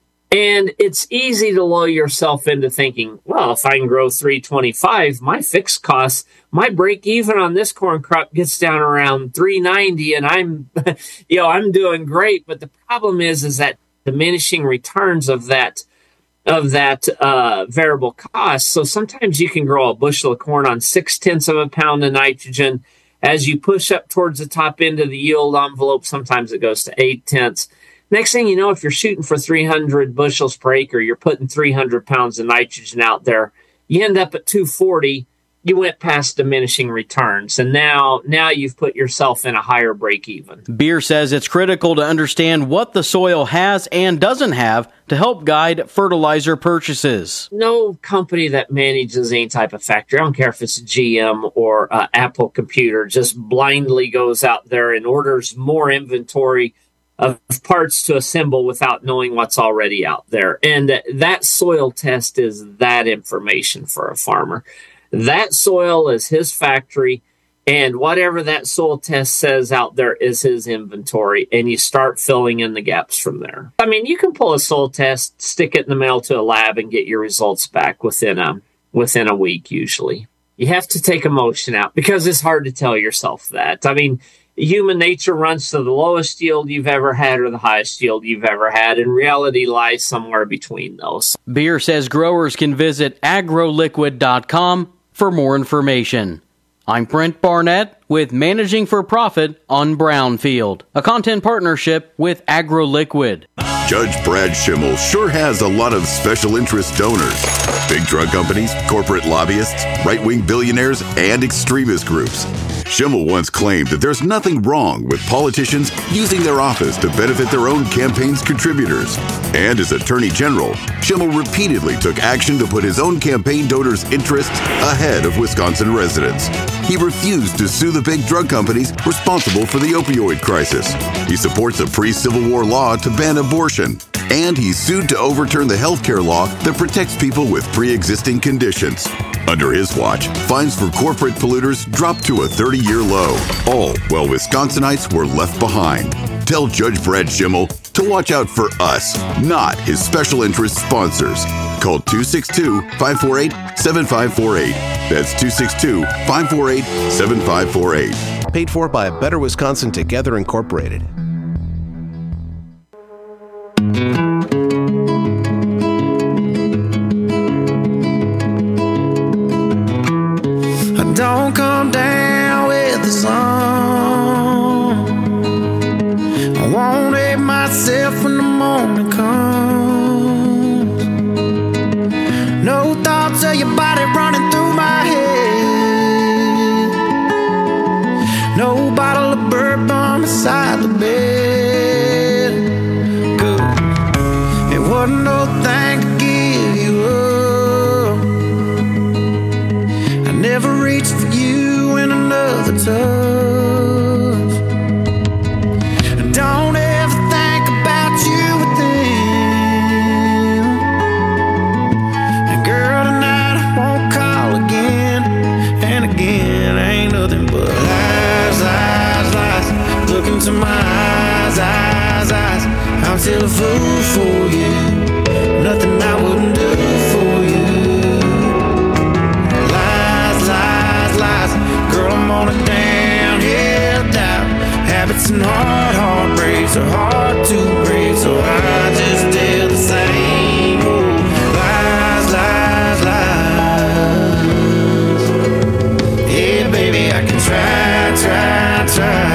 And it's easy to lull yourself into thinking, well, if I can grow three twenty-five, my fixed costs, my break even on this corn crop gets down around three ninety, and I'm, you know, I'm doing great. But the problem is, is that diminishing returns of that of that uh, variable cost. So sometimes you can grow a bushel of corn on six tenths of a pound of nitrogen. As you push up towards the top end of the yield envelope, sometimes it goes to eight tenths. Next thing you know, if you're shooting for three hundred bushels per acre, you're putting three hundred pounds of nitrogen out there. You end up at two forty. You went past diminishing returns, and now now you've put yourself in a higher break even. Beer says it's critical to understand what the soil has and doesn't have to help guide fertilizer purchases. No company that manages any type of factory, I don't care if it's G M or uh, Apple Computer, just blindly goes out there and orders more inventory of parts to assemble without knowing what's already out there. And that soil test is that information for a farmer. That soil is his factory, and whatever that soil test says out there is his inventory, and you start filling in the gaps from there. I mean, you can pull a soil test, stick it in the mail to a lab, and get your results back within a within a week usually. You have to take emotion out because it's hard to tell yourself that. I mean, human nature runs to the lowest yield you've ever had or the highest yield you've ever had, and reality lies somewhere between those. Beer says growers can visit agroliquid dot com for more information. I'm Brent Barnett with Managing for Profit on Brownfield, a content partnership with AgroLiquid. Judge Brad Schimmel sure has a lot of special interest donors. Big drug companies, corporate lobbyists, right-wing billionaires, and extremist groups. Schimmel once claimed that there's nothing wrong with politicians using their office to benefit their own campaign's contributors. And as Attorney General, Schimmel repeatedly took action to put his own campaign donors' interests ahead of Wisconsin residents. He refused to sue the big drug companies responsible for the opioid crisis. He supports a pre-Civil War law to ban abortion. And he sued to overturn the health care law that protects people with pre-existing conditions. Under his watch, fines for corporate polluters dropped to a thirty-year low, all while Wisconsinites were left behind. Tell Judge Brad Schimmel to watch out for us, not his special interest sponsors. Call two six two, five four eight, seven five four eight. That's two six two, five four eight, seven five four eight. Paid for by Better Wisconsin Together Incorporated. Don't come down with the sun. I won't hate myself when the morning comes. No thoughts of your body running through my head. No bottle of bourbon beside the bed. Good. It wasn't no thing to give you up. I never reached for you in another touch. Don't ever think about you with them. And girl, tonight I won't call again. And again, ain't nothing but lies, lies, lies. Look into my eyes, eyes, eyes. I'm still a fool for you. Nothing I wouldn't do for you. Girl, I'm on a downhill dive. Habits and hard heartbreaks are hard to break, so I just tell the same old lies, lies, lies. Yeah, baby, I can try, try,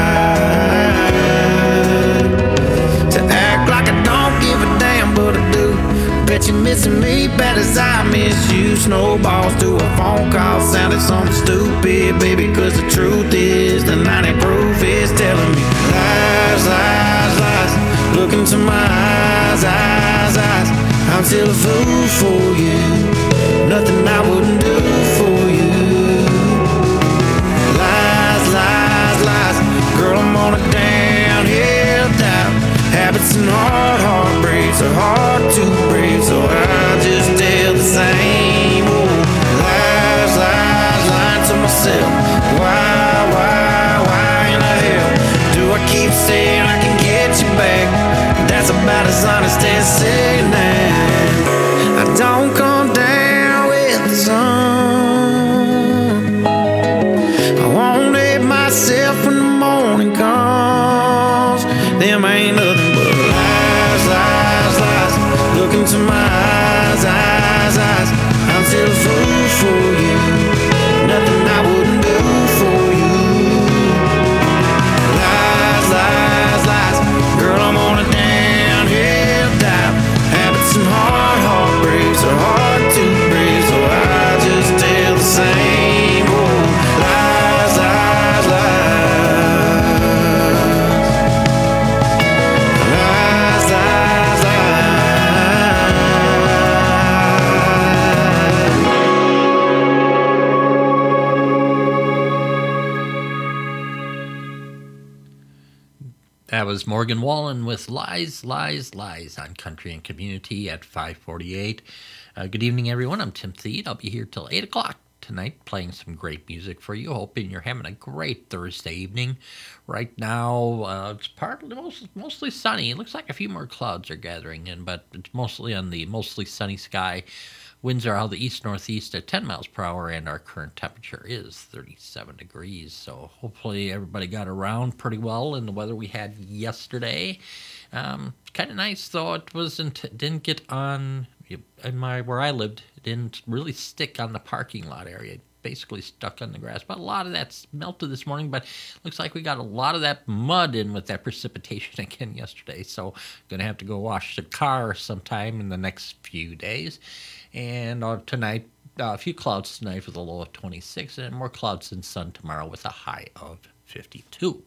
try to act like I don't give a damn, but I do. Bet you're missing me bad as I miss you. Snowballs to a phone call sounded something stupid, baby, cause the truth is the ninety proof is telling me lies, lies, lies. Look into my eyes, eyes, eyes. I'm still a fool for you. Nothing I wouldn't do for you. Lies, lies, lies. Girl, I'm on a downhill dive. Habits and hard heartbreaks are hard to break, so I just tell the same old lies, lies, lying to myself. Why, why, why in the hell do I keep saying I can get you back? That's about as honest as saying that I don't come down with the sun. I won't hate myself when the morning comes. Them ain't nothing but lies, lies, lies. Look into my eyes, eyes, eyes. I'm still a fool for you. Nothing I wouldn't do for you. Lies, lies, lies. Girl, I'm on a downhill dive. Habits and hard heartbreaks are hard to break, so I just tell the same old lies, lies, lies. That was Morgan Wallen with Lies, Lies, Lies on Country and Community at five forty-eight. Uh, good evening, everyone. I'm Tim Thede. I'll be here till eight o'clock tonight playing some great music for you. Hoping you're having a great Thursday evening. Right now, uh, it's partly most, mostly sunny. It looks like a few more clouds are gathering in, but it's mostly on the mostly sunny sky Winds are out of the east-northeast at ten miles per hour, and our current temperature is thirty-seven degrees. So hopefully everybody got around pretty well in the weather we had yesterday. Um, kind of nice, though. It wasn't didn't get on in my where I lived. It didn't really stick on the parking lot area. It basically stuck on the grass. But a lot of that's melted this morning. But looks like we got a lot of that mud in with that precipitation again yesterday. So gonna have to go wash the car sometime in the next few days. And uh, tonight, uh, a few clouds tonight with a low of twenty-six, and more clouds and sun tomorrow with a high of fifty-two.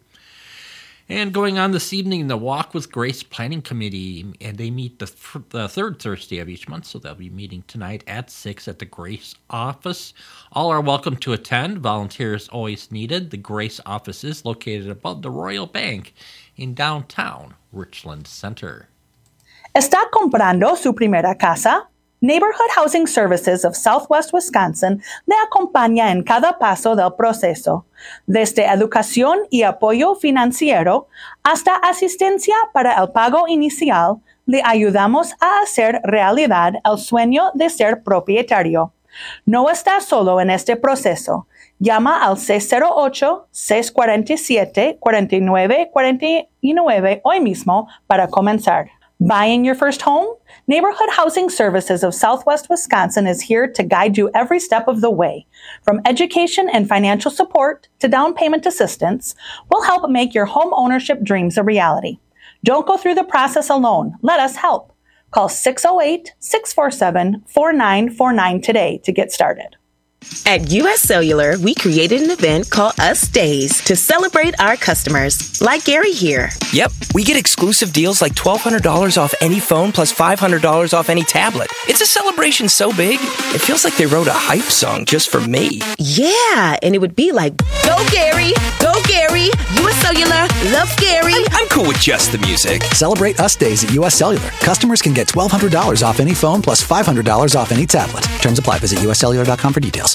And going on this evening, the Walk with Grace Planning Committee, and they meet the, th- the third Thursday of each month, so they'll be meeting tonight at six at the Grace office. All are welcome to attend. Volunteers always needed. The Grace office is located above the Royal Bank in downtown Richland Center. ¿Está comprando su primera casa? Neighborhood Housing Services of Southwest Wisconsin le acompaña en cada paso del proceso, desde educación y apoyo financiero hasta asistencia para el pago inicial. Le ayudamos a hacer realidad el sueño de ser propietario. No está solo en este proceso. Llama al seis cero ocho, seis cuatro siete, cuatro nueve cuatro nueve hoy mismo para comenzar. Buying your first home? Neighborhood Housing Services of Southwest Wisconsin is here to guide you every step of the way. From education and financial support to down payment assistance, we'll help make your home ownership dreams a reality. Don't go through the process alone. Let us help. Call six oh eight, six four seven, four nine four nine today to get started. At U S Cellular, we created an event called Us Days to celebrate our customers, like Gary here. Yep, we get exclusive deals like twelve hundred dollars off any phone plus five hundred dollars off any tablet. It's a celebration so big, it feels like they wrote a hype song just for me. Yeah, and it would be like, go Gary, go Gary, U S Cellular, love Gary. I'm, I'm cool with just the music. Celebrate Us Days at U S Cellular. Customers can get twelve hundred dollars off any phone plus five hundred dollars off any tablet. Terms apply. Visit U S cellular dot com for details.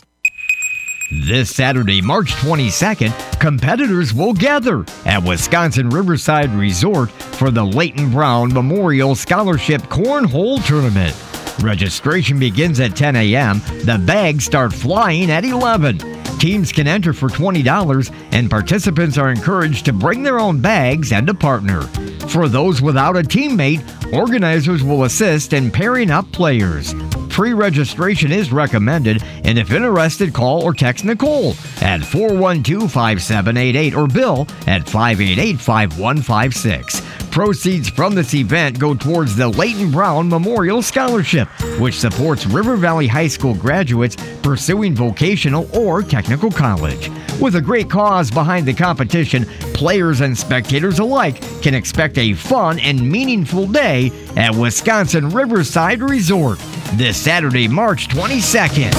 This Saturday, March twenty-second, competitors will gather at Wisconsin Riverside Resort for the Leighton Brown Memorial Scholarship Cornhole Tournament. Registration begins at ten a.m. The bags start flying at eleven. Teams can enter for twenty dollars, and participants are encouraged to bring their own bags and a partner. For those without a teammate, organizers will assist in pairing up players. Pre-registration is recommended, and if interested, call or text Nicole at four one two, five seven eight eight or Bill at five eight eight, five one five six. Proceeds from this event go towards the Leighton Brown Memorial Scholarship, which supports River Valley High School graduates pursuing vocational or technical college. With a great cause behind the competition, players and spectators alike can expect a fun and meaningful day at Wisconsin Riverside Resort this Saturday, March twenty-second.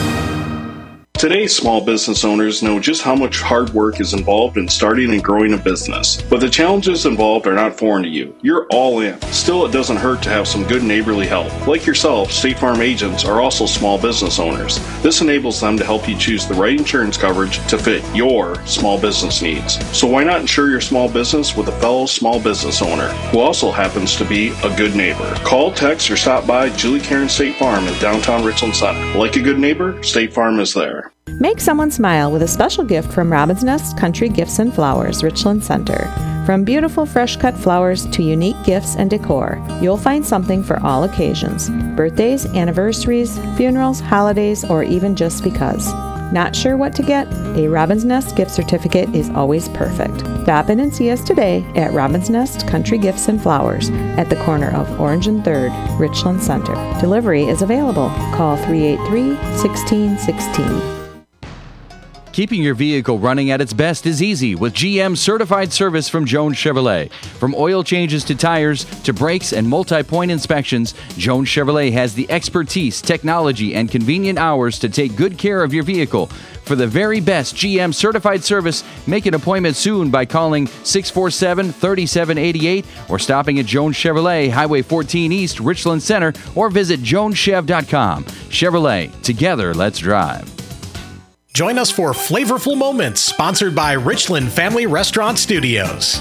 Today's small business owners know just how much hard work is involved in starting and growing a business. But the challenges involved are not foreign to you. You're all in. Still, it doesn't hurt to have some good neighborly help. Like yourself, State Farm agents are also small business owners. This enables them to help you choose the right insurance coverage to fit your small business needs. So why not insure your small business with a fellow small business owner who also happens to be a good neighbor? Call, text, or stop by Julie Karen State Farm in downtown Richland Center. Like a good neighbor, State Farm is there. Make someone smile with a special gift from Robin's Nest Country Gifts and Flowers, Richland Center. From beautiful fresh-cut flowers to unique gifts and decor, you'll find something for all occasions. Birthdays, anniversaries, funerals, holidays, or even just because. Not sure what to get? A Robin's Nest gift certificate is always perfect. Stop in and see us today at Robin's Nest Country Gifts and Flowers at the corner of Orange and third, Richland Center. Delivery is available. Call three eight three, one six one six. Keeping your vehicle running at its best is easy with G M certified service from Jones Chevrolet. From oil changes to tires to brakes and multi-point inspections, Jones Chevrolet has the expertise, technology, and convenient hours to take good care of your vehicle. For the very best G M certified service, make an appointment soon by calling six four seven, three seven eight eight or stopping at Jones Chevrolet, Highway fourteen East, Richland Center, or visit jones chev dot com. Chevrolet, together let's drive. Join us for Flavorful Moments, sponsored by Richland Family Restaurant Studios.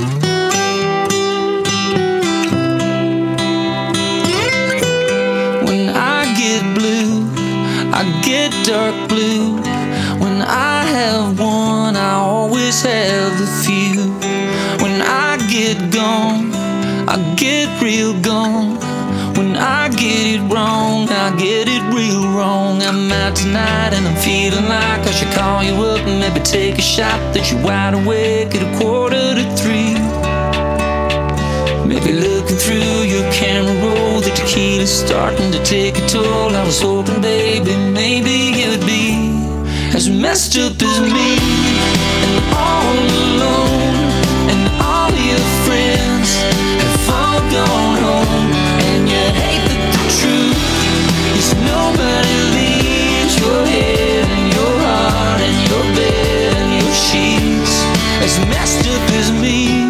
When I get dark blue. When I have one, I always have a few. When I get gone, I get real gone. When I get it wrong, I get it real wrong. I'm out tonight and I'm feeling like I should call you up and maybe take a shot that you're wide awake at a quarter to three. Maybe looking through your camera roll, the tequila's starting to take a toll. I was hoping, baby, maybe you'd be as messed up as me, and all alone, and all your friends have all gone home, and you hate that the truth is nobody leaves your head and your heart and your bed and your sheets as messed up as me,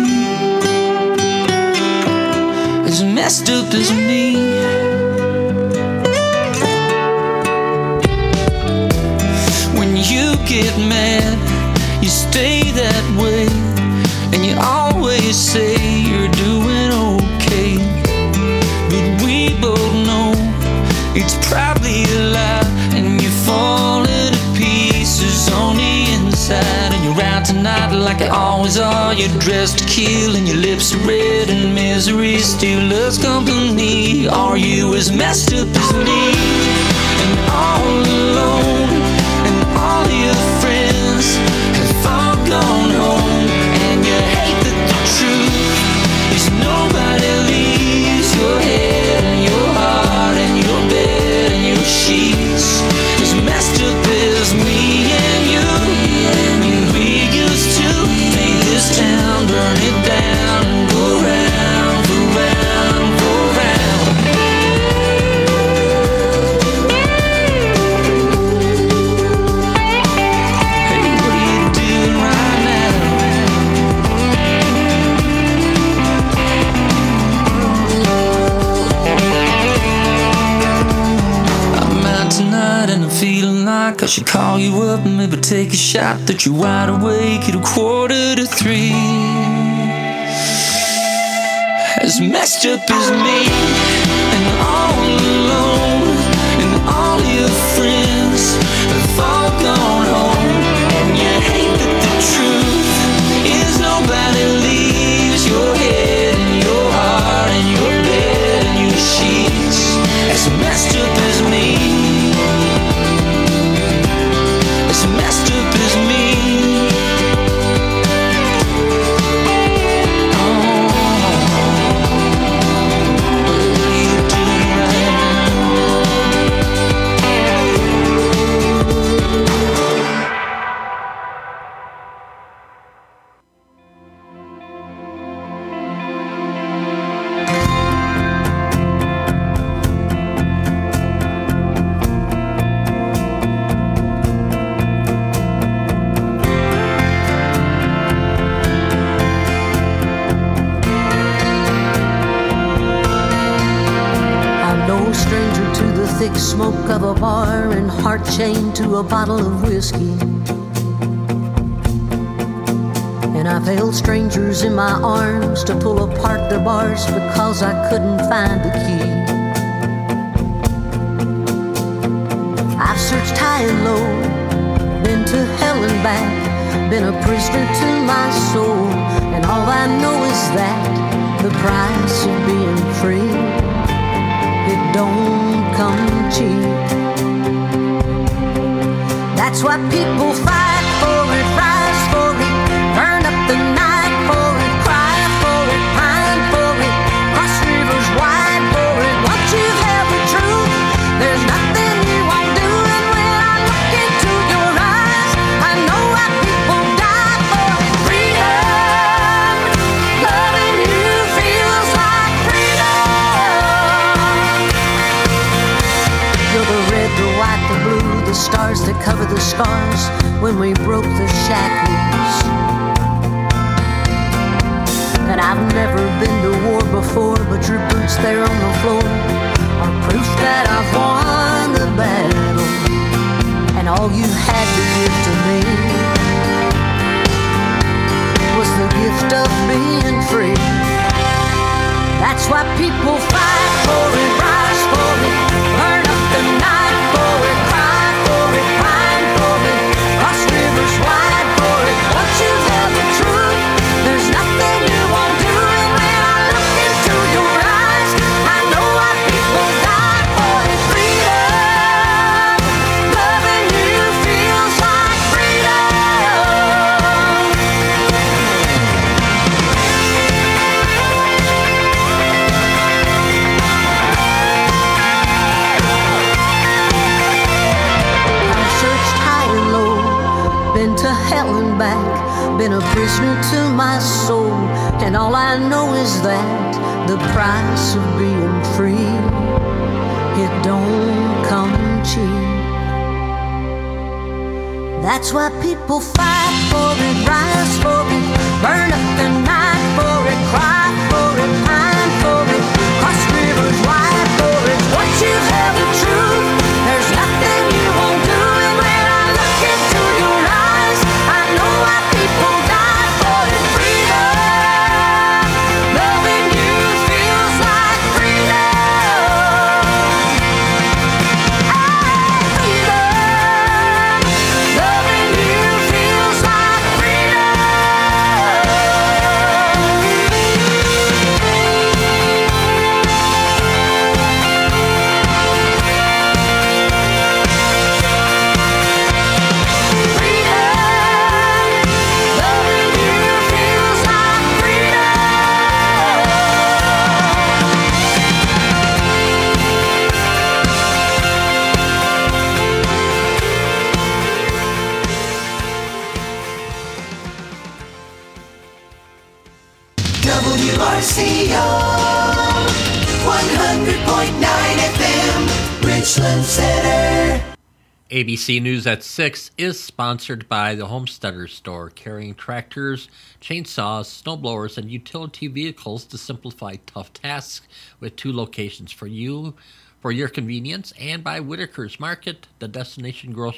as messed up as me. You get mad, you stay that way, and you always say you're doing okay. But we both know it's probably a lie, and you're falling to pieces on the inside. And you're out tonight like you always are. You're dressed to kill, and your lips are red, and misery still loves company. Are you as messed up as me, and all alone? All your friends have all gone home, and you hate that the truth is nobody leaves your head and your heart and your bed and your sheets as messed up as me and you. And you, we used to make this town burn it down and go round, go round, go round. I should call you up and maybe take a shot that you're wide awake at a quarter to three. As messed up as me, and all alone, and all your friends have all gone home, and you hate that the truth is nobody leaves your head and your heart and your bed and your sheets. As messed up as me, messed up as me. Oh, what are you doing right smoke of a bar and heart chained to a bottle of whiskey. And I've held strangers in my arms to pull apart the bars because I couldn't find the key. I've searched high and low, been to hell and back, been a prisoner to my soul, and all I know is that the price of being free, it don't come cheap. That's why people fight for it, rise for it, burn up the night for it, cry for it, pine for it, cross rivers wide for it. Once you've held the truth, there's nothing you won't do. And when I look into your eyes, I know why people die for it. Freedom, loving you feels like freedom. You're the red, the white, the blue, the stars that cover the scars when we broke the shackles. And I've never been to war before, but your boots there on the floor are proof that I've won the battle. And all you had to give to me was the gift of being free. That's why people fight for it, rise for it, burn up the night for it, cry prisoner to my soul, and all I know is that the price of being free, it don't come cheap. That's why people fight for it, rise for it, burn up the night for it, cry for it, pine for it, cross rivers wide for it. Once you've held the truth, there's nothing you won't do. And when I look into your eyes, I know why people die for it. Freedom, loving you feels like freedom. Ah, freedom, loving you feels like freedom. W R C O one hundred point nine F M, Richland Center. A B C News at six is sponsored by the Homesteader Store, carrying tractors, chainsaws, snowblowers, and utility vehicles to simplify tough tasks, with two locations for you, for your convenience, and by Whitaker's Market, the destination grocery